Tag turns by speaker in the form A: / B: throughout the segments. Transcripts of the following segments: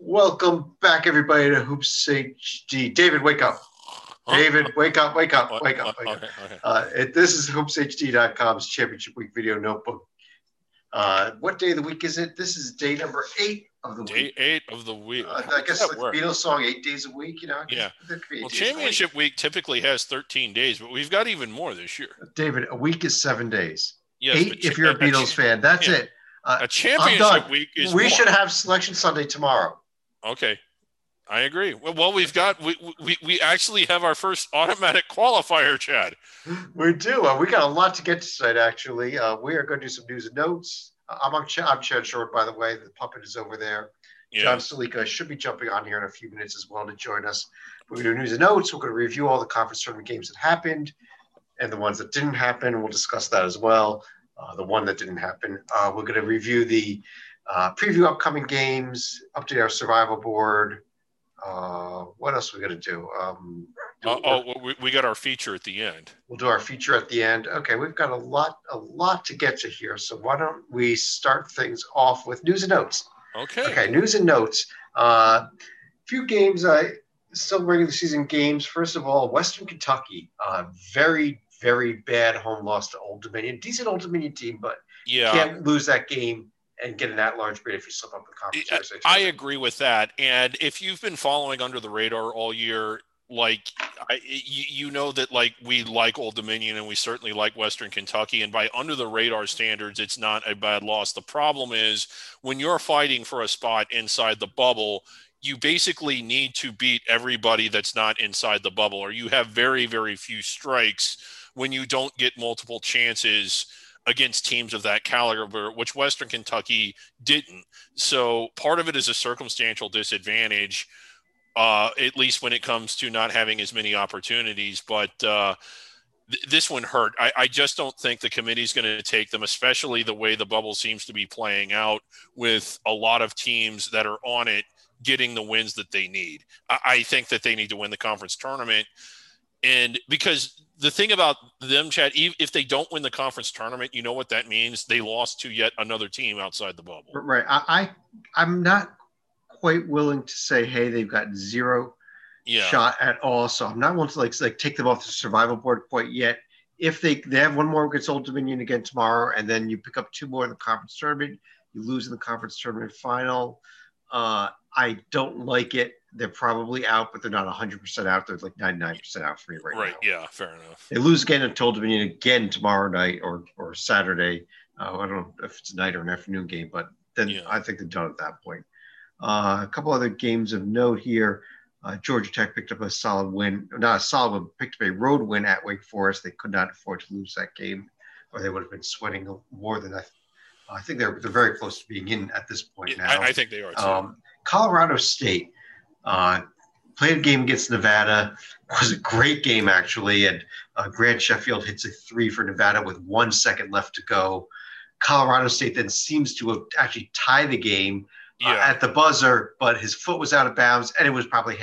A: Welcome back, everybody, to Hoops HD. David, wake up.
B: Huh?
A: David, wake up, wake up,
B: What?
A: wake up,
B: What?
A: wake up.
B: Okay. Okay.
A: This is HoopsHD.com's Championship Week video notebook. What day of the week is it? This is day number 8 of the
B: Day
A: week.
B: 8 of the week. How
A: I
B: does
A: guess
B: that
A: like the
B: work?
A: Beatles song, 8 days a week, I guess
B: Yeah.
A: there could be
B: Well,
A: 8 days in a week.
B: Championship Week typically has 13 days, but we've got even more this year.
A: David, a week is 7 days.
B: Yes, but
A: 8 if you're a Beatles fan. That's
B: yeah,
A: it.
B: a
A: I'm
B: Championship
A: done.
B: Week is
A: We
B: more.
A: should have Selection Sunday tomorrow.
B: Okay. I agree. Well, we actually have our first automatic qualifier, Chad.
A: We do. We got a lot to get to tonight, actually. We are going to do some news and notes. I'm Chad Short, by the way. The puppet is over there. John
B: Yeah.
A: Stalika should be jumping on here in a few minutes as well to join us. We're going to do news and notes. We're going to review all the conference tournament games that happened and the ones that didn't happen. We'll discuss that as well. The one that didn't happen. We're going to review the preview upcoming games, update our survival board. What else are we going to do?
B: We got our feature at the end.
A: We'll do our feature at the end. Okay, we've got a lot to get to here. So why don't we start things off with news and notes?
B: Okay.
A: News and notes. Few games, still regular season games. First of all, Western Kentucky, very, very bad home loss to Old Dominion. Decent Old Dominion team, but
B: Yeah.
A: can't lose that game and get an at-large bid if you slip up the conference.
B: I agree with that. And if you've been following Under the Radar all year, you know that we like Old Dominion and we certainly like Western Kentucky, and by Under the Radar standards, it's not a bad loss. The problem is when you're fighting for a spot inside the bubble, you basically need to beat everybody that's not inside the bubble, or you have very, very few strikes when you don't get multiple chances against teams of that caliber, which Western Kentucky didn't. So part of it is a circumstantial disadvantage, at least when it comes to not having as many opportunities. But this one hurt. I just don't think the committee's going to take them, especially the way the bubble seems to be playing out with a lot of teams that are on it getting the wins that they need. I think that they need to win the conference tournament. And because the thing about them, Chad, if they don't win the conference tournament, you know what that means? They lost to yet another team outside the bubble.
A: Right. I'm not quite willing to say, hey, they've got zero shot at all. So I'm not willing to like take them off the survival board quite yet. If they have one more against Old Dominion again tomorrow, and then you pick up 2 more in the conference tournament, you lose in the conference tournament final. I don't like it. They're probably out, but they're not 100% out. They're like 99% out for me right now.
B: Right, yeah, fair enough.
A: They lose again to Old Dominion again tomorrow night or Saturday. I don't know if it's a night or an afternoon game, but then I think they're done at that point. A couple other games of note here. Georgia Tech picked up a solid win. Not a solid win, picked up a road win at Wake Forest. They could not afford to lose that game, or they would have been sweating more than I think they're very close to being in at this point now.
B: I think they are too.
A: Colorado State played a game against Nevada. It was a great game, actually. And Grant Sheffield hits a 3 for Nevada with 1 second left to go. Colorado State then seems to have actually tied the game at the buzzer, but his foot was out of bounds, and it was probably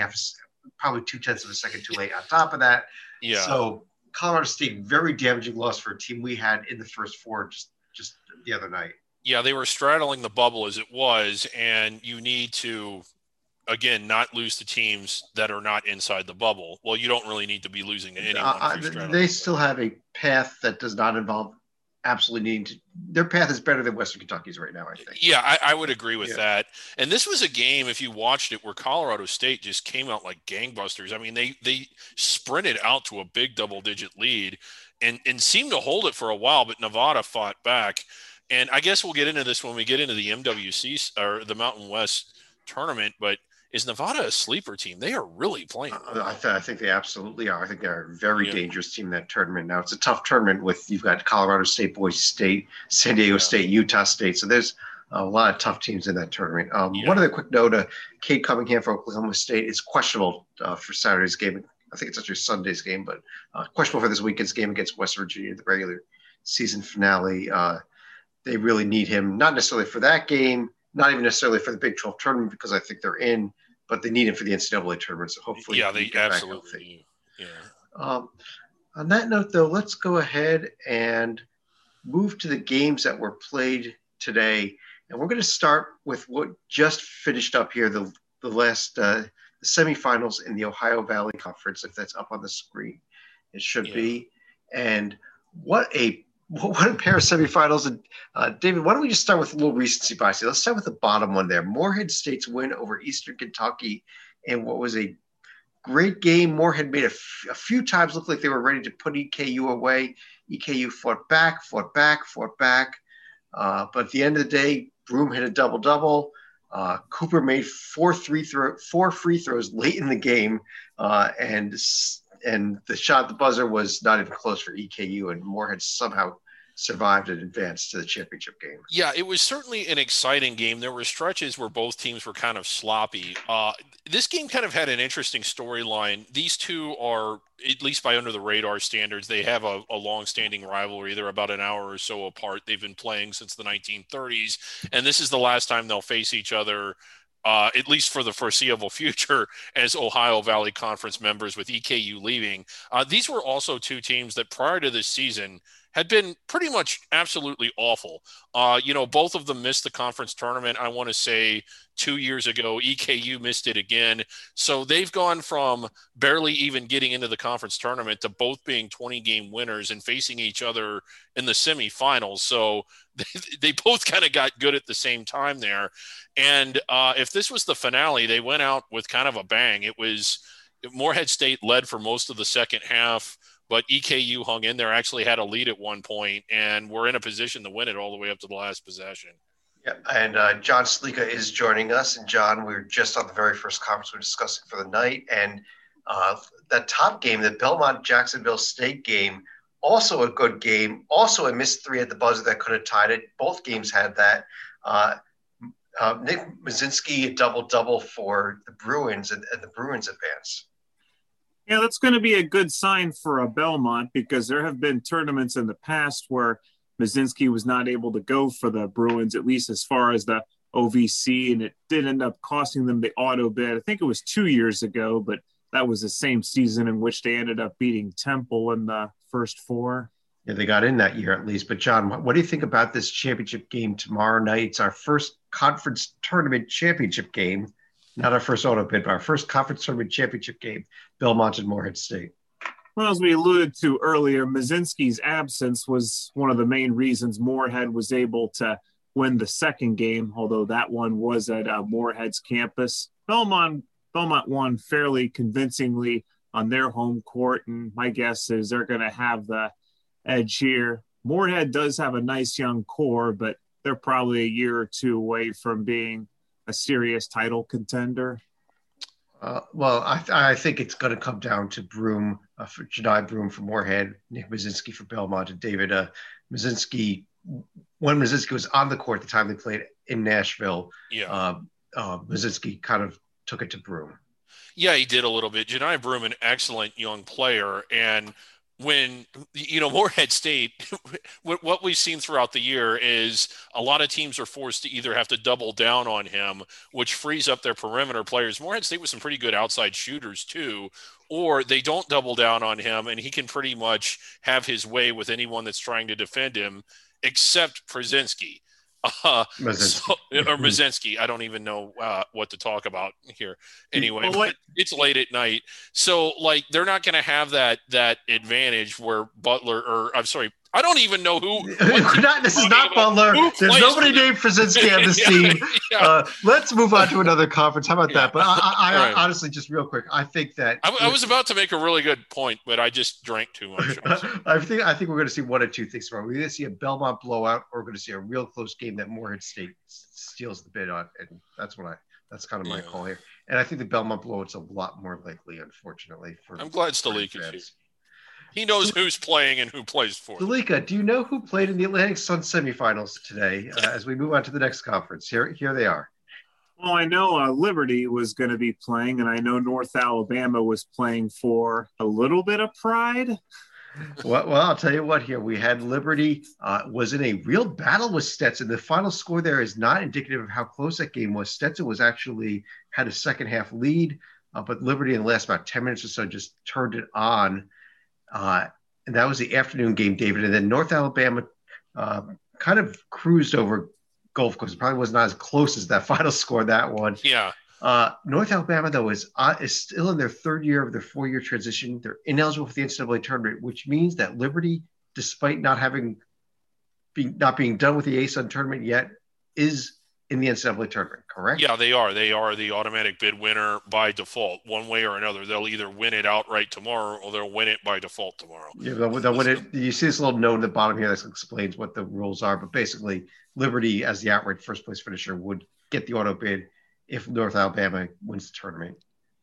A: 0.2 of a second too late on top of that.
B: Yeah.
A: So Colorado State, very damaging loss for a team we had in the first 4 just the other night.
B: Yeah, they were straddling the bubble as it was, and you need to, again, not lose to teams that are not inside the bubble. Well, you don't really need to be losing to anyone.
A: They still have a path that does not involve absolutely needing to. Their path is better than Western Kentucky's right now, I think.
B: Yeah, I would agree with that. And this was a game, if you watched it, where Colorado State just came out like gangbusters. I mean, they sprinted out to a big double-digit lead and seemed to hold it for a while, but Nevada fought back. And I guess we'll get into this when we get into the MWC or the Mountain West tournament, but is Nevada a sleeper team? They are really playing.
A: I think they absolutely are. I think they're a very dangerous team in that tournament. Now, it's a tough tournament you've got Colorado State, Boise State, San Diego State, Utah State. So there's a lot of tough teams in that tournament. One other quick note, Cade Cunningham for Oklahoma State is questionable for Saturday's game. I think it's actually Sunday's game, but questionable for this weekend's game against West Virginia, the regular season finale. They really need him, not necessarily for that game, not even necessarily for the Big 12 tournament, because I think they're in, but they need him for the NCAA tournament. So hopefully,
B: they absolutely do.
A: Yeah. On that note, though, let's go ahead and move to the games that were played today, and we're going to start with what just finished up here. The semifinals in the Ohio Valley Conference, if that's up on the screen. It should be. And what a pair of semifinals. And David, why don't we just start with a little recency bias? Let's start with the bottom one there. Morehead State's win over Eastern Kentucky and what was a great game. Morehead made a few times look like they were ready to put EKU away. EKU fought back. But at the end of the day, Broome hit a double-double. Cooper made four free throws late in the game, and the shot at the buzzer was not even close for EKU, and Morehead somehow survived and advanced to the championship game.
B: Yeah, it was certainly an exciting game. There were stretches where both teams were kind of sloppy. This game kind of had an interesting storyline. These two are, at least by under the radar standards, they have a long-standing rivalry. They're about an hour or so apart. They've been playing since the 1930s, and this is the last time they'll face each other, at least for the foreseeable future, as Ohio Valley Conference members, with EKU leaving. These were also two teams that prior to this season had been pretty much absolutely awful. Both of them missed the conference tournament, I want to say 2 years ago. EKU missed it again. So they've gone from barely even getting into the conference tournament to both being 20-game winners and facing each other in the semifinals. So they both kind of got good at the same time there. And if this was the finale, they went out with kind of a bang. It was Morehead State led for most of the second half, but EKU hung in there, actually had a lead at one point, and were in a position to win it all the way up to the last possession.
A: Yeah, and John Slika is joining us. And John, we were just on the very first conference we were discussing for the night. And that top game, the Belmont-Jacksonville State game, also a good game. Also a missed three at the buzzer that could have tied it. Both games had that. Nick Mazinski, a double-double for the Bruins, and the Bruins advance.
C: Yeah, that's going to be a good sign for Belmont, because there have been tournaments in the past where Mazinski was not able to go for the Bruins, at least as far as the OVC, and it did end up costing them the auto bid. I think it was 2 years ago, but that was the same season in which they ended up beating Temple in the first four.
A: Yeah, they got in that year at least. But John, what do you think about this championship game tomorrow night? It's our first conference tournament championship game. Not our first auto bid, but our first conference tournament championship game, Belmont and Morehead State.
C: Well, as we alluded to earlier, Mazinski's absence was one of the main reasons Morehead was able to win the second game, although that one was at Morehead's campus. Belmont won fairly convincingly on their home court, and my guess is they're going to have the edge here. Morehead does have a nice young core, but they're probably a year or two away from being a serious title contender.
A: Well, I think it's going to come down to Broome, for Jedi Broome for Morehead, Nick Mazinski for Belmont, and David Mazinski. When Mazinski was on the court at the time they played in Nashville, Mazinski kind of took it to Broome.
B: Yeah, he did a little bit. Jedi Broome, an excellent young player, and when, Morehead State, what we've seen throughout the year is a lot of teams are forced to either have to double down on him, which frees up their perimeter players. Morehead State with some pretty good outside shooters too, or they don't double down on him and he can pretty much have his way with anyone that's trying to defend him, except Przinski. Mazinski. I don't even know what to talk about here. Anyway, but it's late at night, so they're not going to have that advantage where I don't even know who.
A: This is not Butler. There's nobody named Przinski on this team. Yeah. Let's move on to another conference. How about that? But I honestly, just real quick, I think that
B: I was about to make a really good point, but I just drank too much.
A: I think we're going to see one of two things tomorrow. We're going to see a Belmont blowout, or we're going to see a real close game that Morehead State steals the bid on, and that's kind of my call here. And I think the Belmont blowout's a lot more likely, unfortunately.
B: I'm glad Stalik is here. He knows who's playing and who plays for.
A: Dalika, do you know who played in the Atlantic Sun semifinals today as we move on to the next conference? Here they are.
C: Well, I know Liberty was going to be playing, and I know North Alabama was playing for a little bit of pride.
A: Well, I'll tell you what here. We had Liberty was in a real battle with Stetson. The final score there is not indicative of how close that game was. Stetson had a second half lead, but Liberty in the last about 10 minutes or so just turned it on. And that was the afternoon game, David. And then North Alabama kind of cruised over Gulf Coast. It probably was not as close as that final score, that one.
B: Yeah.
A: North Alabama, though, is still in their third year of their 4-year transition. They're ineligible for the NCAA tournament, which means that Liberty, despite not being done with the ASUN tournament yet, is in the NCAA tournament, correct?
B: Yeah, they are. They are the automatic bid winner by default, one way or another. They'll either win it outright tomorrow or they'll win it by default tomorrow.
A: Yeah, they'll win it. You see this little note in the bottom here that explains what the rules are, but basically, Liberty, as the outright first place finisher, would get the auto bid if North Alabama wins the tournament.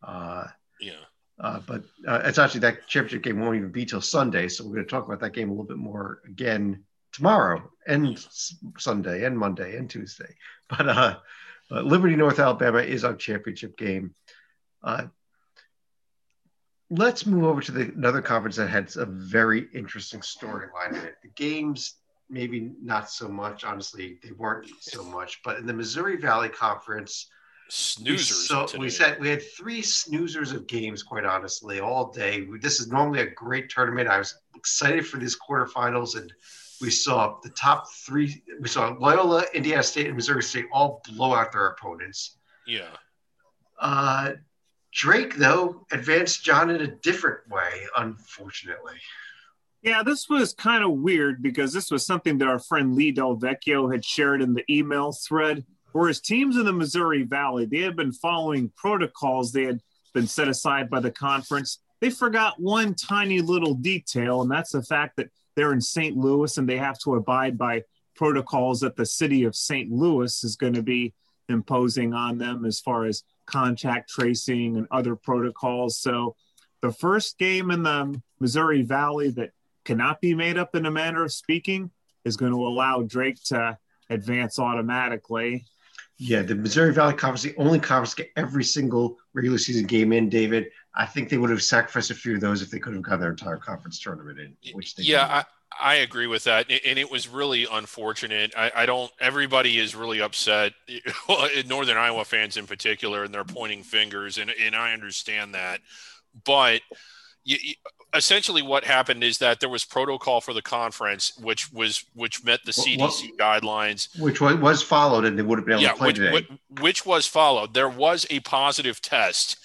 A: But it's actually that championship game won't even be till Sunday, so we're going to talk about that game a little bit more again tomorrow and Sunday and Monday and Tuesday. But Liberty North Alabama is our championship game. Let's move over to another conference that had a very interesting storyline in it. The games, maybe not so much. Honestly, they weren't so much. But in the Missouri Valley Conference,
B: snoozers.
A: We had 3 snoozers of games, quite honestly, all day. This is normally a great tournament. I was excited for these quarterfinals, and we saw the top 3. We saw Loyola, Indiana State, and Missouri State all blow out their opponents.
B: Yeah.
A: Drake, though, advanced John in a different way, unfortunately.
C: Yeah, this was kind of weird because this was something that our friend Lee Del Vecchio had shared in the email thread. Whereas teams in the Missouri Valley, they had been following protocols they had been set aside by the conference. They forgot one tiny little detail, and that's the fact that they're in St. Louis and they have to abide by protocols that the city of St. Louis is going to be imposing on them as far as contact tracing and other protocols. So the first game in the Missouri Valley that cannot be made up in a manner of speaking is going to allow Drake to advance automatically.
A: Yeah, the Missouri Valley Conference, the only conference to get every single regular season game in, David. I think they would have sacrificed a few of those if they could have gotten their entire conference tournament in. Which they
B: didn't. I agree with that. And it was really unfortunate. Everybody is really upset, Northern Iowa fans in particular, and they're pointing fingers, and I understand that. But essentially what happened is that there was protocol for the conference, which met the CDC guidelines.
A: Which was followed, and they would have been able to play today.
B: Which was followed. There was a positive test.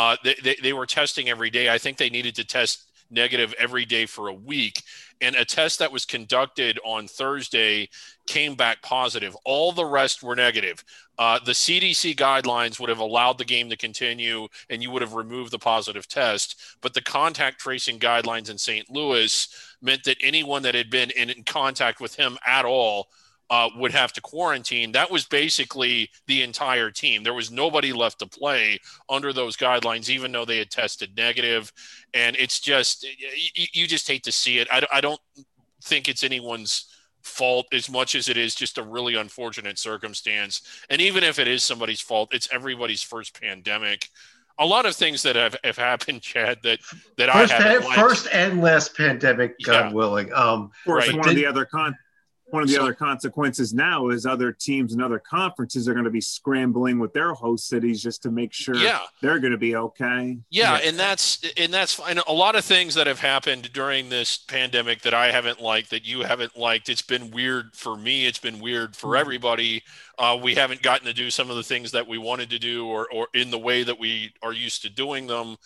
B: They were testing every day. I think they needed to test negative every day for a week. And a test that was conducted on Thursday came back positive. All the rest were negative. The CDC guidelines would have allowed the game to continue, and you would have removed the positive test. But the contact tracing guidelines in St. Louis meant that anyone that had been in contact with him at all would have to quarantine. That was basically the entire team. There was nobody left to play under those guidelines, even though they had tested negative. And it's just, you just hate to see it. I don't think it's anyone's fault as much as it is just a really unfortunate circumstance. And even if it is somebody's fault, it's everybody's first pandemic. A lot of things that have happened, Chad, that
A: first and last pandemic, God willing.
C: Of course, one of the other consequences now is other teams and other conferences are going to be scrambling with their host cities just to make sure they're going to be okay.
B: Yeah, and that's fine. A lot of things that have happened during this pandemic that I haven't liked, that you haven't liked. It's been weird for me. It's been weird for everybody. We haven't gotten to do some of the things that we wanted to do or in the way that we are used to doing them.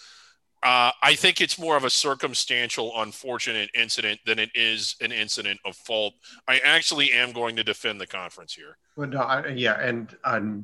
B: I think it's more of a circumstantial, unfortunate incident than it is an incident of fault. I actually am going to defend the conference here.
A: Well, no, and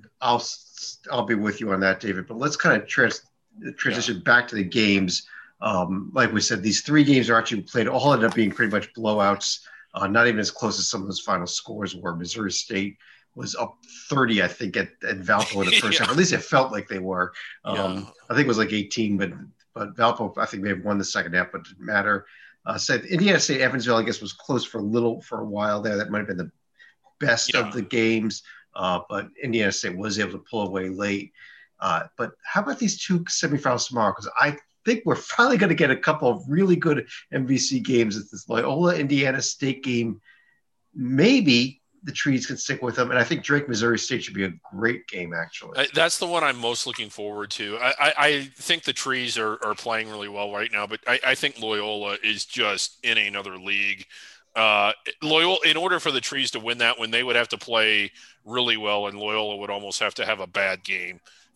A: I'll be with you on that, David. But let's kind of transition back to the games. Like we said, these 3 games are actually played. All ended up being pretty much blowouts. Not even as close as some of those final scores were. Missouri State was up 30, I think, at Valpo in the first half. At least it felt like they were. I think it was like 18, but Valpo, I think, may have won the second half, but it didn't matter. Said Indiana State Evansville, I guess, was close for a while there. That might have been the best of the games, but Indiana State was able to pull away late. But how about these 2 semifinals tomorrow? Because I think we're finally going to get a couple of really good MVC games. It's this Loyola Indiana State game. Maybe the Trees can stick with them, and I think Drake Missouri State should be a great game, actually.
B: That's the one I'm most looking forward to. I think the Trees are playing really well right now, but I think Loyola is just in another league. Loyola, in order for the Trees to win that one, they would have to play really well, and Loyola would almost have to have a bad game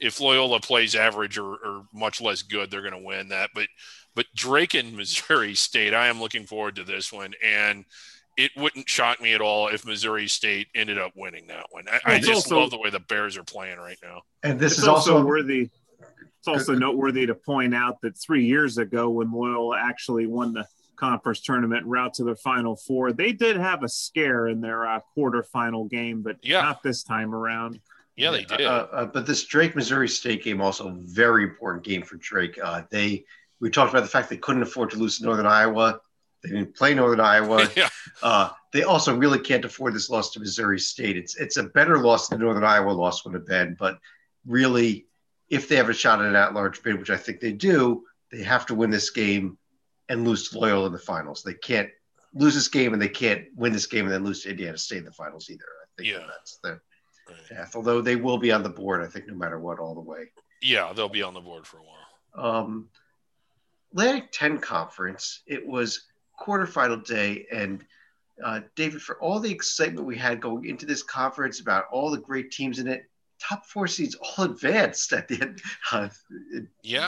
B: if Loyola plays average or much less good, they're going to win that. But Drake and Missouri State, I am looking forward to this one, and it wouldn't shock me at all if Missouri State ended up winning that one. I just love the way the Bears are playing right now.
A: And this is also
C: worthy. It's also noteworthy to point out that 3 years ago, when Loyola actually won the conference tournament route to the Final Four, they did have a scare in their quarterfinal game, but not this time around.
B: Yeah, they did.
A: But this Drake-Missouri State game also a very important game for Drake. We talked about the fact they couldn't afford to lose to Northern Iowa. They didn't play Northern Iowa. They also really can't afford this loss to Missouri State. It's a better loss than the Northern Iowa loss would have been, but really, if they have a shot at an at-large bid, which I think they do, they have to win this game and lose to Loyola in the finals. They can't lose this game, and they can't win this game and then lose to Indiana State in the finals either. I think that's their path. Although they will be on the board, I think, no matter what, all the way.
B: Yeah, they'll be on the board for a while.
A: Atlantic 10 Conference, it was quarterfinal day, and David, for all the excitement we had going into this conference about all the great teams in it, top 4 seeds all advanced at the end.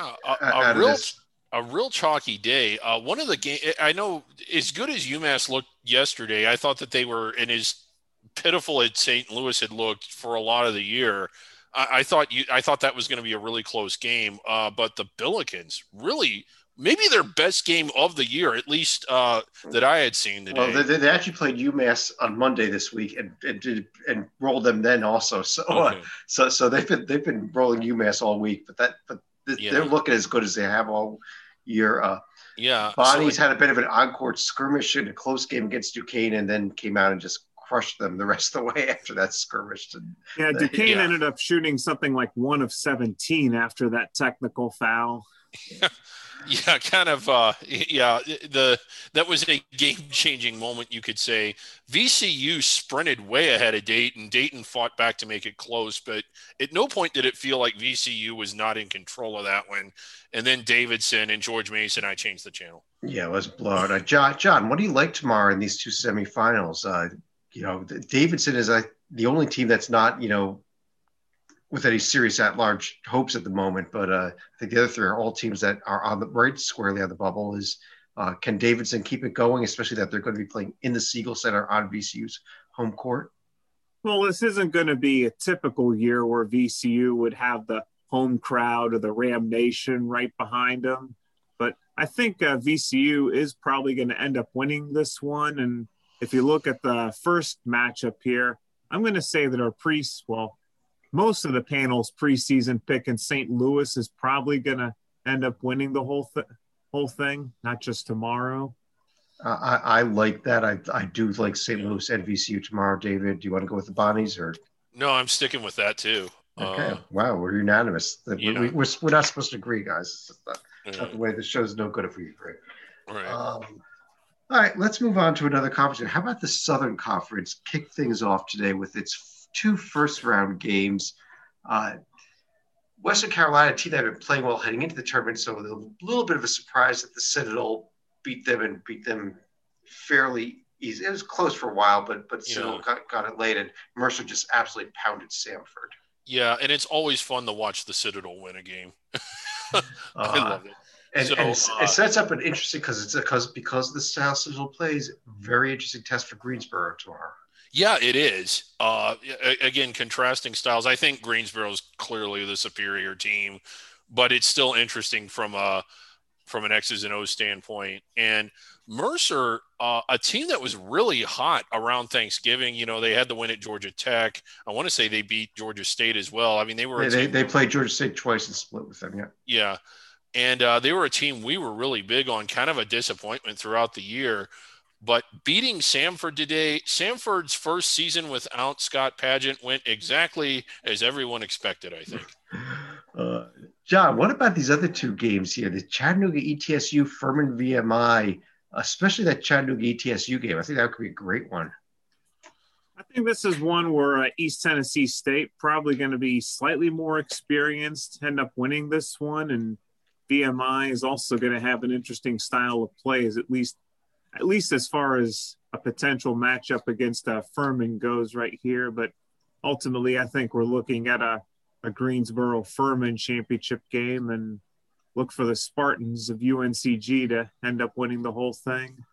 B: A real chalky day. One of the game, I know, as good as UMass looked yesterday, I thought that they were, and as pitiful as St. Louis had looked for a lot of the year, I thought that was going to be a really close game. But the Billikens really, maybe their best game of the year, at least that I had seen today.
A: Well, they actually played UMass on Monday this week and rolled them then also. So so they've been rolling UMass all week, but they're looking as good as they have all year. Bonnie's had a bit of an on-court skirmish in a close game against Duquesne, and then came out and just crushed them the rest of the way after that skirmish.
C: Duquesne ended up shooting something like 1 of 17 after that technical foul.
B: Yeah, kind of. That was a game-changing moment, you could say. VCU sprinted way ahead of Dayton. Dayton fought back to make it close, but at no point did it feel like VCU was not in control of that one. And then Davidson and George Mason, I changed the channel.
A: Yeah, let's blow it. John, what do you like tomorrow in these 2 semifinals? Davidson is the only team that's not, with any serious at-large hopes at the moment, but I think the other 3 are all teams that are on the right squarely on the bubble. Can Davidson keep it going, especially that they're going to be playing in the Siegel Center on VCU's home court?
C: Well, this isn't going to be a typical year where VCU would have the home crowd or the Ram Nation right behind them, but I think VCU is probably going to end up winning this one. And if you look at the first matchup here, I'm going to say that most of the panel's preseason pick in St. Louis is probably going to end up winning the whole thing, not just tomorrow.
A: I like that. I do like St. Louis and VCU tomorrow. David, do you want to go with the Bonnies or?
B: No, I'm sticking with that too.
A: Okay. Wow, we're unanimous. We're not supposed to agree, guys. It's not the way the show's no good if we agree.
B: Right.
A: All right, let's move on to another conference. How about the Southern Conference? Kick things off today with its 2 first-round games. Western Carolina, a team that had been playing well heading into the tournament, so a little bit of a surprise that the Citadel beat them fairly easy. It was close for a while, but Citadel got it late, and Mercer just absolutely pounded Samford.
B: Yeah, and it's always fun to watch the Citadel win a game. I love it.
A: And it sets up an interesting because of the style Citadel plays, very interesting test for Greensboro tomorrow.
B: Yeah, it is. Again, contrasting styles. I think Greensboro is clearly the superior team, but it's still interesting from an X's and O's standpoint. And Mercer, a team that was really hot around Thanksgiving. They had the win at Georgia Tech. I want to say they beat Georgia State as well. I mean, they
A: played Georgia State twice and split with them.
B: Yeah. And they were a team we were really big on, kind of a disappointment throughout the year. But beating Samford today, Samford's first season without Scott Padgett went exactly as everyone expected, I think.
A: John, what about these other 2 games here? The Chattanooga ETSU, Furman VMI, especially that Chattanooga ETSU game. I think that could be a great one.
C: I think this is one where East Tennessee State probably going to be slightly more experienced, end up winning this one, and VMI is also going to have an interesting style of play, at least as far as a potential matchup against Furman goes right here. But ultimately, I think we're looking at a a Greensboro Furman championship game and look for the Spartans of UNCG to end up winning the whole thing?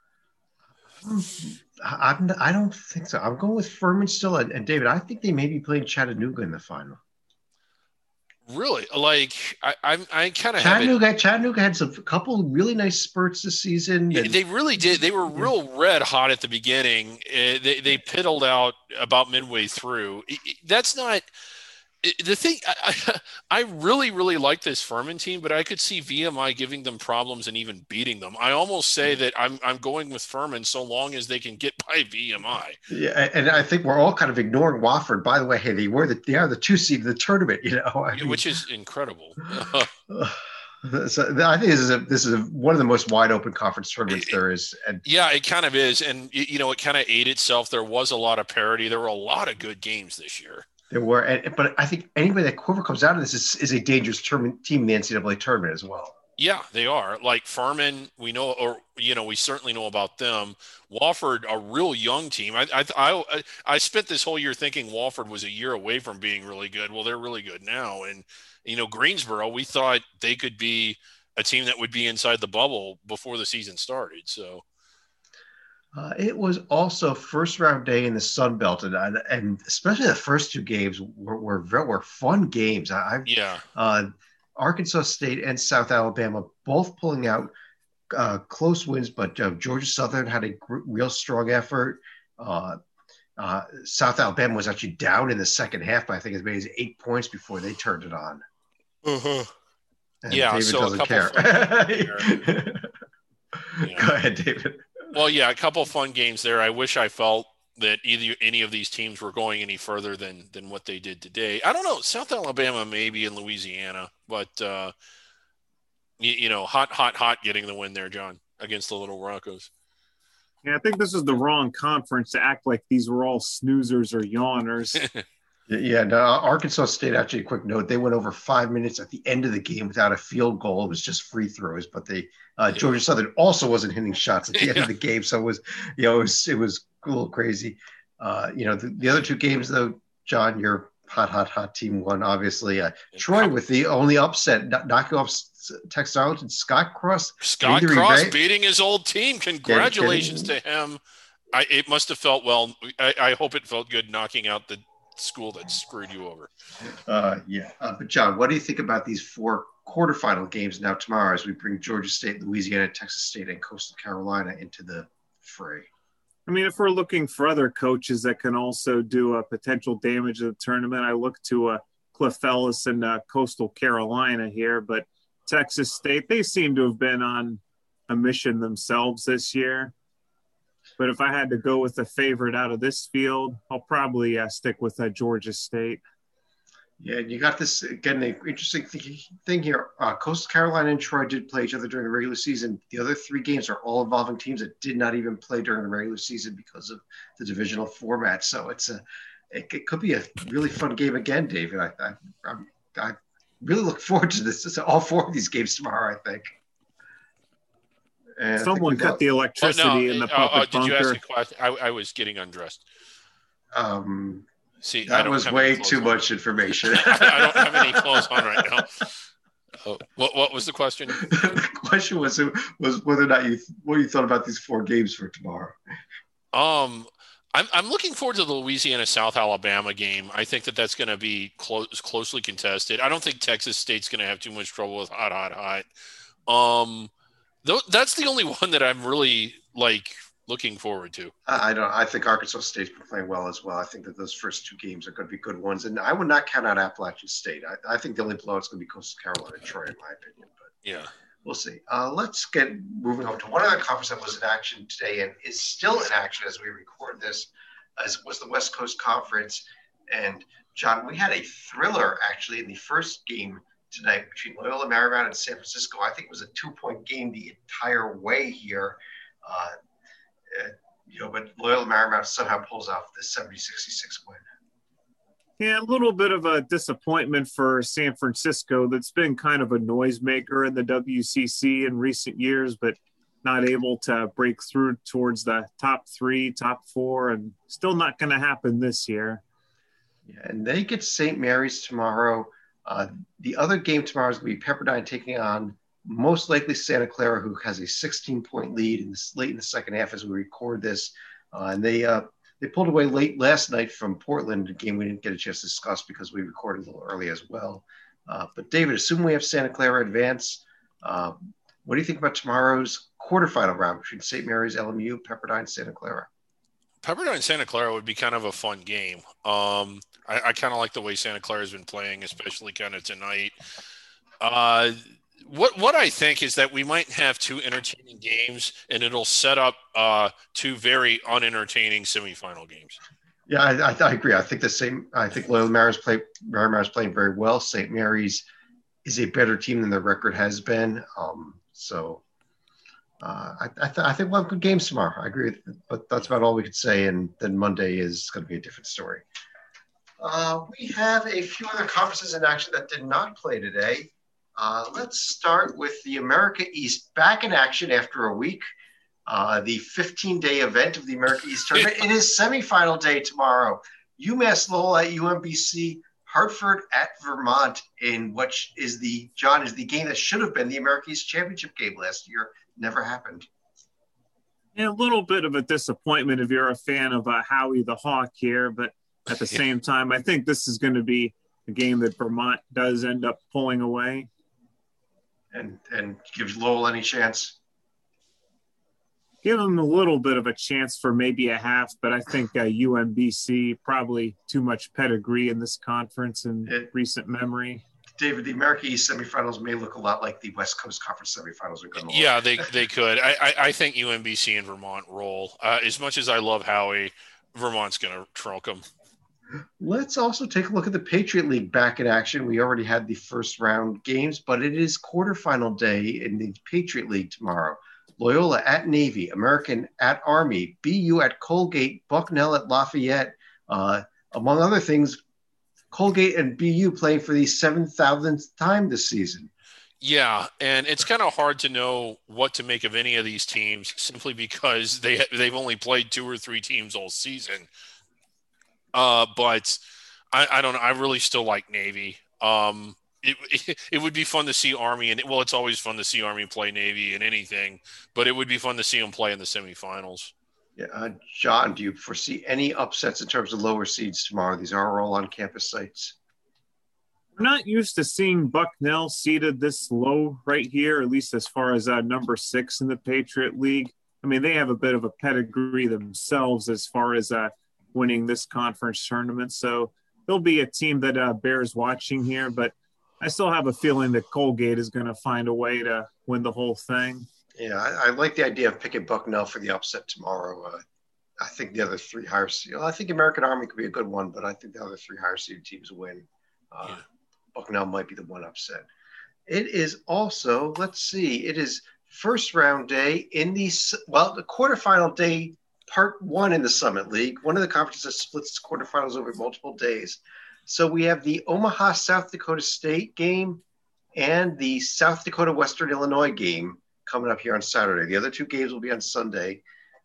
A: I don't think so. I'm going with Furman still. And David, I think they may be playing Chattanooga in the final.
B: Really? Like, I kind of
A: Chattanooga had a couple really nice spurts this season.
B: Yeah, they really did. They were real red hot at the beginning. They piddled out about midway through. That's not the thing. I really, really like this Furman team, but I could see VMI giving them problems and even beating them. I almost say that I'm going with Furman so long as they can get by VMI.
A: Yeah, and I think we're all kind of ignoring Wofford. By the way, hey, they are the 2 seed of the tournament.
B: Which is incredible.
A: So I think this is one of the most wide open conference tournaments there is. And
B: yeah, it kind of is. And, it kind of ate itself. There was a lot of parity. There were a lot of good games this year.
A: There were. But I think anybody that whoever comes out of this is a dangerous team in the NCAA tournament as well.
B: Yeah, they are. Like Furman, we know, or, we certainly know about them. Wofford, a real young team. I spent this whole year thinking Wofford was a year away from being really good. Well, they're really good now. And, Greensboro, we thought they could be a team that would be inside the bubble before the season started. So
A: it was also first round day in the Sun Belt, and especially the first 2 games were fun games. Arkansas State and South Alabama both pulling out close wins, but Georgia Southern had a real strong effort. South Alabama was actually down in the second half by I think as many as 8 points before they turned it on.
B: Yeah,
A: David
B: so
A: doesn't care. Go ahead, David.
B: Well, yeah, a couple of fun games there. I wish I felt that any of these teams were going any further than what they did today. I don't know. South Alabama maybe in Louisiana, but hot getting the win there, John, against the Little Broncos.
C: Yeah, I think this is the wrong conference to act like these were all snoozers or yawners.
A: Yeah, no, Arkansas State, actually, a quick note, they went over 5 minutes at the end of the game without a field goal. It was just free throws, but Georgia Southern also wasn't hitting shots at the end of the game. So it was a little crazy. The other 2 games, though, John, your hot team won, obviously. Troy with the only upset, knocking off Texas Arlington. Scott Cross
B: beating his old team. Congratulations to him. It must have felt well. I hope it felt good knocking out the school that screwed you over.
A: But John, what do you think about these 4 quarterfinal games now tomorrow as we bring Georgia State, Louisiana, Texas State, and Coastal Carolina into the fray?
C: I mean, if we're looking for other coaches that can also do a potential damage to the tournament, I look to Cliff Ellis and Coastal Carolina here. But Texas State, they seem to have been on a mission themselves this year. But if I had to go with a favorite out of this field, I'll probably stick with Georgia State.
A: Yeah, you got this, again, the interesting thing here. Coastal Carolina and Troy did play each other during the regular season. The other 3 games are all involving teams that did not even play during the regular season because of the divisional format. So it could be a really fun game again, David. I really look forward to this. All 4 of these games tomorrow, I think.
C: Someone cut the electricity in the puppet bunker.
B: Did you ask a question? I was getting undressed. See,
A: that was way too much information.
B: I don't have any clothes on right now. What was the question?
A: The question was whether or not what you thought about these 4 games for tomorrow.
B: I'm looking forward to the Louisiana South Alabama game. I think that's going to be closely contested. I don't think Texas State's going to have too much trouble with hot. That's the only one that I'm really looking forward to.
A: I think Arkansas State's been playing well as well. I think that those first 2 games are going to be good ones, and I would not count out Appalachian State. I think the only blowout's going to be Coastal Carolina and Troy, in my opinion. But
B: yeah,
A: we'll see. Let's get moving on to one other conference that was in action today and is still in action as we record this, as was the West Coast Conference. And John, we had a thriller actually in the first game tonight between Loyola Marymount and San Francisco. I think it was a 2-point game the entire way here. But Loyola Marymount somehow pulls off the 70-66 win.
C: Yeah, a little bit of a disappointment for San Francisco. That's been kind of a noisemaker in the WCC in recent years, but not able to break through towards the top 3, top 4, and still not going to happen this year.
A: Yeah, and they get St. Mary's tomorrow. The other game tomorrow is going to be Pepperdine taking on most likely Santa Clara, who has a 16-point lead late in the second half as we record this. And they pulled away late last night from Portland, a game we didn't get a chance to discuss because we recorded a little early as well. But David, assuming we have Santa Clara advance, what do you think about tomorrow's quarterfinal round between St. Mary's, LMU, Pepperdine, Santa Clara?
B: Pepperdine Santa Clara would be kind of a fun game. I kind of like the way Santa Clara has been playing, especially kind of tonight. What I think is that we might have two entertaining games, and it'll set up two very unentertaining semifinal games.
A: Yeah, I agree. I think the same. I think Loyola Mary's playing very well. St. Mary's is a better team than their record has been. I think we'll have good games tomorrow. I agree with it, but that's about all we could say. And then Monday is going to be a different story. We have a few other conferences in action that did not play today. Let's start with the America East back in action after a week. The 15-day event of the America East tournament. It is semifinal day tomorrow. UMass Lowell at UMBC, Hartford at Vermont in what is the game that should have been the America East championship game last year. Never happened.
C: Yeah, a little bit of a disappointment if you're a fan of Howie the Hawk here, but at the same time, I think this is going to be a game that Vermont does end up pulling away.
A: And gives Lowell any chance?
C: Give them a little bit of a chance for maybe a half, but I think UMBC probably too much pedigree in this conference in recent memory.
A: David, the America East semifinals may look a lot like the West Coast Conference semifinals are going to look.
B: Yeah, they could. I think UMBC and Vermont roll. As much as I love Howie, Vermont's going to trunk them.
A: Let's also take a look at the Patriot League back in action. We already had the first round games, but it is quarterfinal day in the Patriot League tomorrow. Loyola at Navy, American at Army, BU at Colgate, Bucknell at Lafayette. Among other things, Colgate and BU playing for the 7,000th time this season.
B: Yeah, and it's kind of hard to know what to make of any of these teams simply because they've only played two or three teams all season. But I don't know. I really still like Navy. It would be fun to see Army, and it's always fun to see Army play Navy in anything, but it would be fun to see them play in the semifinals.
A: Yeah, John, do you foresee any upsets in terms of lower seeds tomorrow? These are all on campus sites.
C: We're not used to seeing Bucknell seated this low right here, at least as far as number 6 in the Patriot League. I mean, they have a bit of a pedigree themselves as far as winning this conference tournament. So they'll be a team that bears watching here, but I still have a feeling that Colgate is going to find a way to win the whole thing.
A: Yeah, I like the idea of picking Bucknell for the upset tomorrow. I think the other three higher seed. I think American Army could be a good one, but I think the other three higher seed teams win. Bucknell might be the one upset. It is also, it is first round day in the quarterfinal day, part 1 in the Summit League. One of the conferences splits its quarterfinals over multiple days. So we have the Omaha South Dakota State game and the South Dakota Western Illinois game coming up here on Saturday. The other two games will be on Sunday.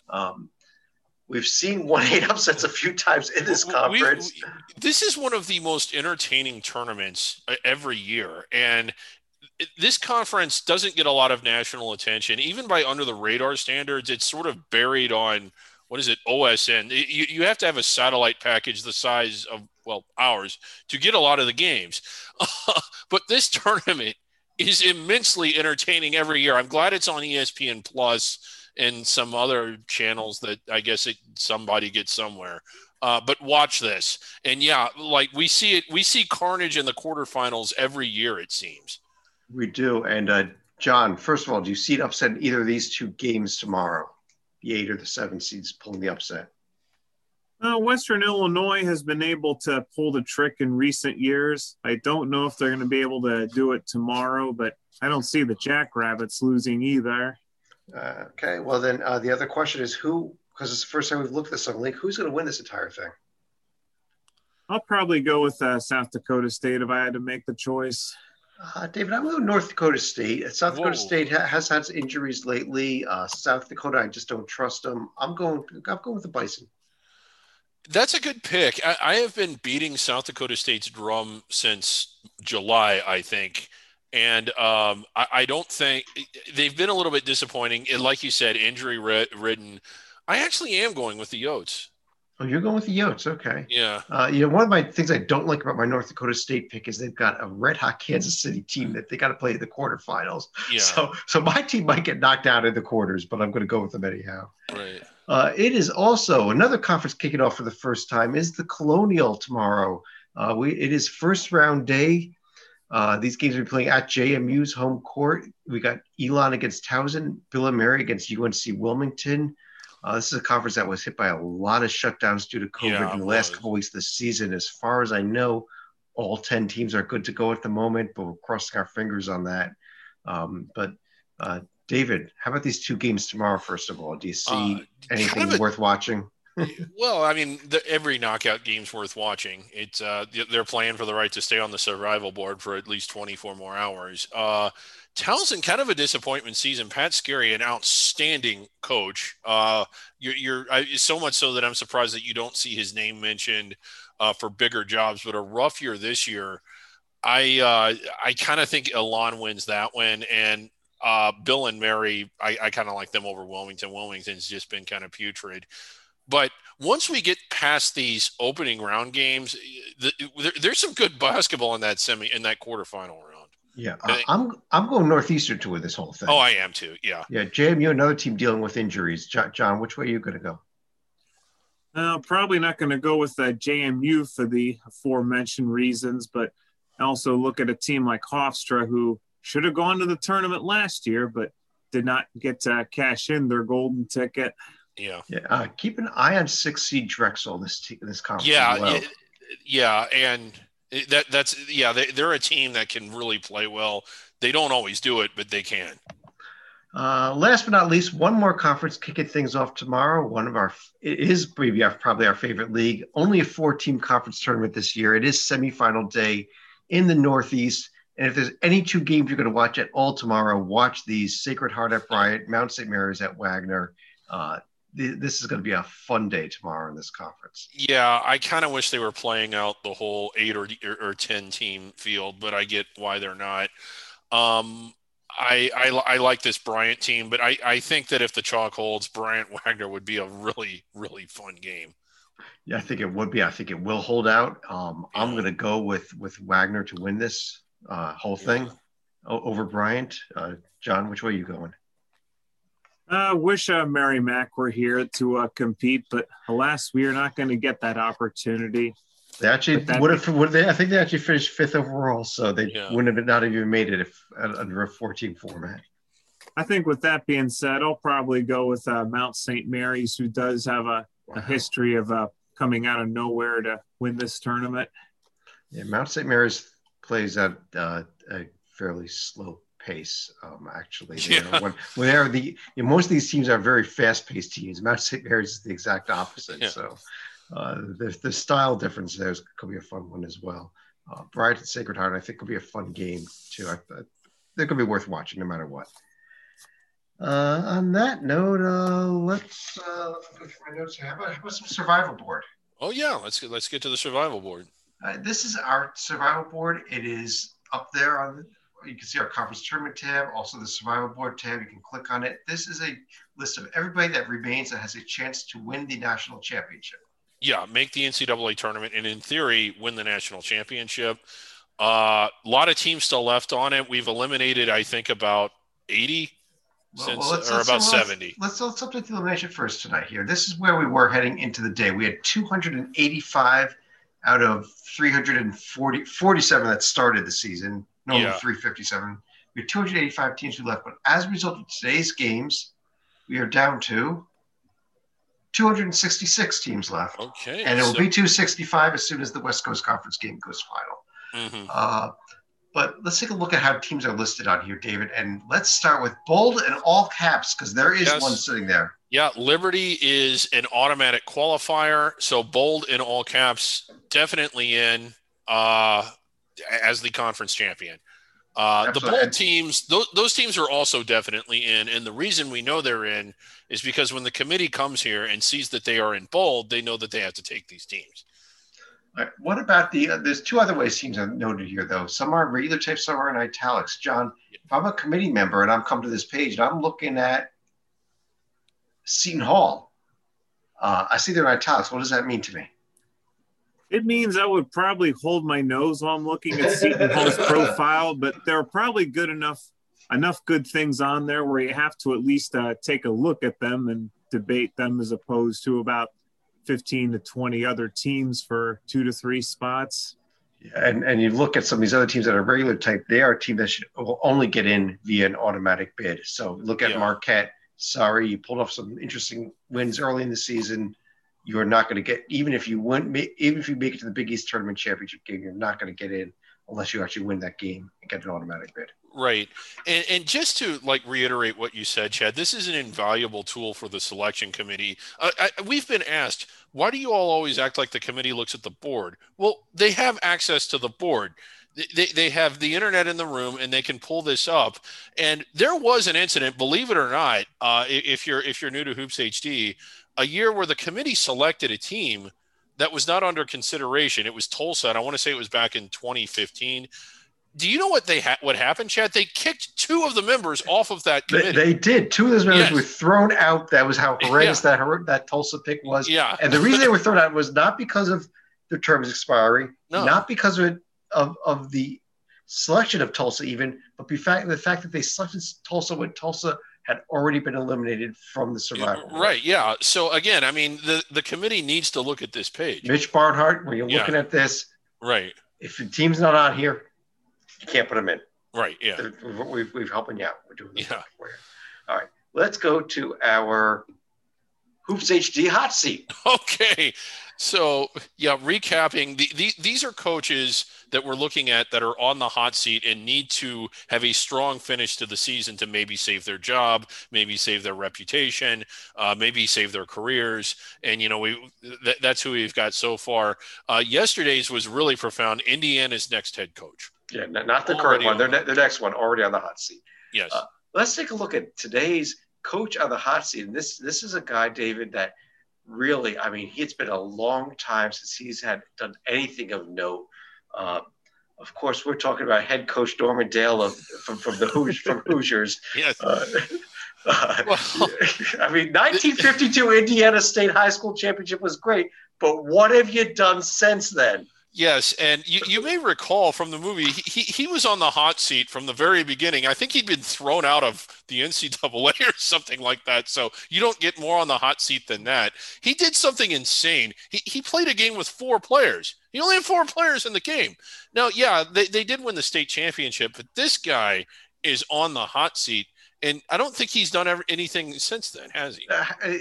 A: We've seen 1-8 upsets a few times in this conference.
B: This is one of the most entertaining tournaments every year. And this conference doesn't get a lot of national attention. Even by under the radar standards, it's sort of buried on, OSN. You have to have a satellite package the size of, ours to get a lot of the games. But this tournament is immensely entertaining every year. I'm glad it's on ESPN Plus and some other channels that I guess somebody gets somewhere. But watch this. And we see carnage in the quarterfinals every year, it seems.
A: We do. And John, first of all, do you see an upset in either of these two games tomorrow? The 8 or the 7 seeds pulling the upset?
C: Western Illinois has been able to pull the trick in recent years. I don't know if they're going to be able to do it tomorrow, but I don't see the Jackrabbits losing either.
A: Okay, well then the other question is because it's the first time we've looked at this on League, who's going to win this entire thing?
C: I'll probably go with South Dakota State if I had to make the choice.
A: David, I'm going with North Dakota State. South Dakota State has had injuries lately. South Dakota, I just don't trust them. I'm going with the Bison.
B: That's a good pick. I have been beating South Dakota State's drum since July, I think. And I don't think they've been a little bit disappointing. And like you said, injury ridden. I actually am going with the Yotes.
A: Oh, you're going with the Yotes. Okay.
B: Yeah.
A: One of my things I don't like about my North Dakota State pick is they've got a red hot Kansas City team that they got to play in the quarterfinals.
B: Yeah.
A: So my team might get knocked out in the quarters, but I'm going to go with them anyhow.
B: Right.
A: It is also another conference kicking off for the first time is the Colonial tomorrow. It is first round day. These games will be playing at JMU's home court. We got Elon against Towson, Bill and Mary against UNC Wilmington. This is a conference that was hit by a lot of shutdowns due to COVID in the last couple of weeks of the season. As far as I know, all 10 teams are good to go at the moment, but we're crossing our fingers on that. But David, how about these two games tomorrow, first of all? Do you see anything worth watching?
B: Well, I mean, every knockout game's worth watching. It's they're playing for the right to stay on the survival board for at least 24 more hours. Towson, kind of a disappointment season. Pat Scarry, an outstanding coach. You're so much so that I'm surprised that you don't see his name mentioned for bigger jobs. But a rough year this year. I kind of think Elon wins that one, and Bill and Mary, I kind of like them over Wilmington. Wilmington's just been kind of putrid. But once we get past these opening round games, there's some good basketball in that quarterfinal round.
A: Yeah, I'm going Northeastern to win this whole thing.
B: Oh, I am too. Yeah.
A: Yeah, JMU, another team dealing with injuries. John, which way are you going to go?
C: Probably not going to go with JMU for the aforementioned reasons, but I also look at a team like Hofstra, who should have gone to the tournament last year, but did not get to cash in their golden ticket.
B: Yeah.
A: Keep an eye on 6 seed Drexel this conference.
B: Yeah.
A: As well.
B: And they're a team that can really play well. They don't always do it, but they can.
A: Last but not least, one more conference kicking things off tomorrow. It is probably our favorite league. Only a 4-team conference tournament this year. It is semifinal day in the Northeast. And if there's any 2 games you're going to watch at all tomorrow, watch these: Sacred Heart at Bryant, Mount St. Mary's at Wagner. This is going to be a fun day tomorrow in this conference.
B: Yeah, I kind of wish they were playing out the whole 8 or 10 team field, but I get why they're not. I like this Bryant team, but I think that if the chalk holds, Bryant Wagner would be a really, really fun game.
A: Yeah, I think it would be. I think it will hold out. I'm going to go with Wagner to win this whole thing over Bryant. John, which way are you going?
C: Wish Mary Mac were here to compete, but alas, we are not going to get that opportunity.
A: They actually would have. I think they actually finished 5th overall, so they wouldn't have not even made it if under a 4-team format.
C: I think with that being said, I'll probably go with Mount St. Mary's, who does have a history of coming out of nowhere to win this tournament.
A: Yeah, Mount St. Mary's plays at a fairly slow pace. Actually, most of these teams are very fast-paced teams. Mount St. Mary's is the exact opposite. Yeah. So the style difference there could be a fun one as well. Bryant and Sacred Heart, I think, could be a fun game too. They could be worth watching no matter what. On that note, let's go through my notes here. How about some survival board?
B: Oh yeah, let's get to the survival board.
A: This is our survival board. It is up there you can see our conference tournament tab, also the survival board tab. You can click on it. This is a list of everybody that remains that has a chance to win the national championship.
B: Yeah, make the NCAA tournament and in theory win the national championship. A lot of teams still left on it. We've eliminated, I think, about 80 about 70.
A: Let's update the elimination first tonight here. This is where we were heading into the day. We had 285 out of 347 that started the season. 357. We have 285 teams who left, but as a result of today's games, we are down to 266 teams left.
B: Okay.
A: And it will be 265 as soon as the West Coast Conference game goes final. Mm-hmm. But let's take a look at how teams are listed on here, David. And let's start with bold and all caps, because there is one sitting there.
B: Yeah, Liberty is an automatic qualifier. So bold and all caps definitely in as the conference champion. The bowl teams, those teams are also definitely in. And the reason we know they're in is because when the committee comes here and sees that they are in bold, they know that they have to take these teams.
A: Right. What about there's two other ways teams are noted here, though. Some are regular type, some are in italics. John, if I'm a committee member and I'm come to this page and I'm looking at Seton Hall, I see they're in italics. What does that mean to me?
C: It means I would probably hold my nose while I'm looking at Seton Hall's profile, but there are probably enough good things on there where you have to at least take a look at them and debate them, as opposed to about 15 to 20 other teams for 2 to 3 spots.
A: Yeah, and you look at some of these other teams that are regular type, they are a team that will only get in via an automatic bid. So look at Marquette. Sorry, you pulled off some interesting wins early in the season. You are not going to get, even if you make it to the Big East Tournament Championship game, you're not going to get in unless you actually win that game and get an automatic bid.
B: Right. And just to reiterate what you said, Chad, this is an invaluable tool for the selection committee. We've been asked, why do you all always act like the committee looks at the board? Well, they have access to the board. They have the internet in the room and they can pull this up. And there was an incident, believe it or not, if you're new to Hoops HD, a year where the committee selected a team that was not under consideration. It was Tulsa, and I want to say it was back in 2015. Do you know what what happened, Chad? They kicked 2 of the members off of that committee.
A: They did. 2 of those members were thrown out. That was how horrendous that Tulsa pick was.
B: Yeah.
A: And the reason they were thrown out was not because of their terms expiring, not because of the selection of Tulsa even, but the fact that they selected Tulsa when Tulsa had already been eliminated from the survival.
B: Right, yeah. So, again, I mean, the committee needs to look at this page.
A: Mitch Barnhart, when you're looking at this,
B: right,
A: if the team's not on here, you can't put them in.
B: Right, yeah.
A: We've helping you out. We're doing this for you. All right, let's go to our Hoops HD hot seat.
B: Okay. So, recapping, these are coaches that we're looking at that are on the hot seat and need to have a strong finish to the season to maybe save their job, maybe save their reputation, maybe save their careers. And, that's who we've got so far. Yesterday's was really profound. Indiana's next head coach.
A: Yeah, not the current one. Their next one, already on the hot seat.
B: Yes.
A: Let's take a look at today's coach on the hot seat. And this is a guy, David, that really, I mean, it's been a long time since he's done anything of note. Of course, we're talking about head coach Norman Dale from Hoosiers.
B: Yes.
A: I mean, 1952 Indiana State High School Championship was great, but what have you done since then?
B: Yes, and you may recall from the movie, he was on the hot seat from the very beginning. I think he'd been thrown out of the NCAA or something like that, so you don't get more on the hot seat than that. He did something insane. He played a game with 4 players. He only had 4 players in the game. Now, they did win the state championship, but this guy is on the hot seat, and I don't think he's done anything since then, has he?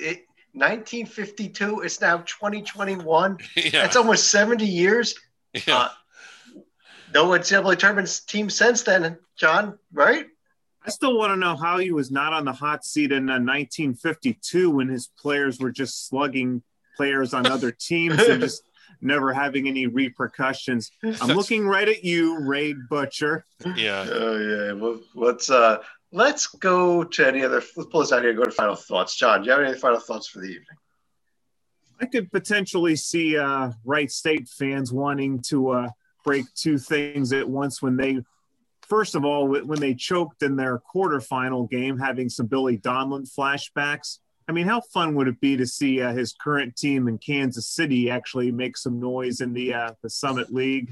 A: 1952, it's now 2021.
B: Yeah.
A: That's almost 70 years.
B: Yeah.
A: No NCAA tournament team since then, John, right?
C: I still want to know how he was not on the hot seat in 1952 when his players were just slugging players on other teams and just never having any repercussions. I'm looking right at you, Ray Butcher.
B: Yeah.
A: Oh, yeah. Well, let's go to let's pull this out here and go to final thoughts. John, do you have any final thoughts for the evening?
C: I could potentially see Wright State fans wanting to break 2 things at once when they choked in their quarterfinal game, having some Billy Donlin flashbacks. I mean, how fun would it be to see his current team in Kansas City actually make some noise in the Summit League?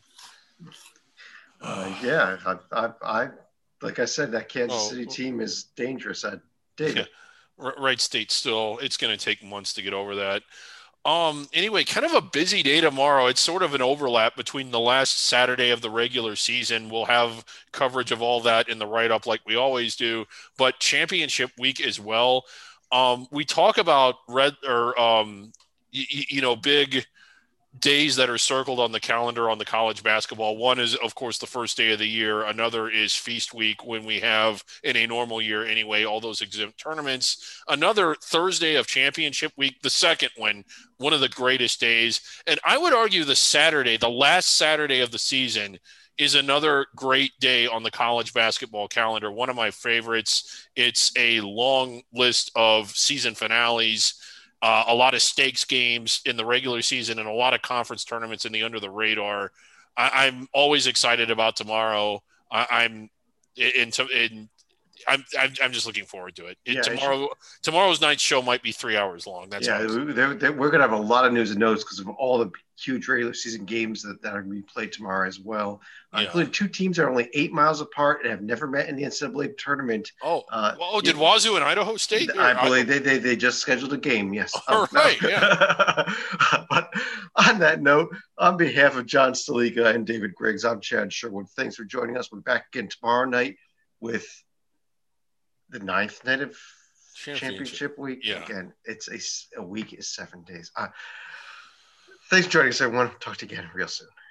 A: Yeah, I like I said, that Kansas City team is dangerous. I dig it.
B: Wright State still, it's going to take months to get over that. Anyway, kind of a busy day tomorrow. It's sort of an overlap between the last Saturday of the regular season. We'll have coverage of all that in the write-up like we always do, but championship week as well. We talk about big days that are circled on the calendar on the college basketball. One is, of course, the first day of the year. Another is Feast Week, when we have, in a normal year anyway, all those exempt tournaments. Another Thursday of championship week, the second one of the greatest days. And I would argue the last Saturday of the season is another great day on the college basketball calendar. One of my favorites. It's a long list of season finales, a lot of stakes games in the regular season, and a lot of conference tournaments in the under the radar. I'm always excited about tomorrow. I'm just looking forward to it. Tomorrow's night's show might be 3 hours long.
A: We're going to have a lot of news and notes because of all the huge regular season games that are going to be played tomorrow as well, including two teams that are only 8 miles apart and have never met in the NCAA tournament.
B: Did Wazoo and Idaho State?
A: I believe they just scheduled a game. Yes.
B: All right. No. Yeah.
A: But on that note, on behalf of John Stalika and David Griggs, I'm Chad Sherwood. Thanks for joining us. We're back again tomorrow night with the 9th night of championship week.
B: Yeah.
A: Again, it's a week is 7 days. Thanks for joining us, everyone. Talk to you again real soon.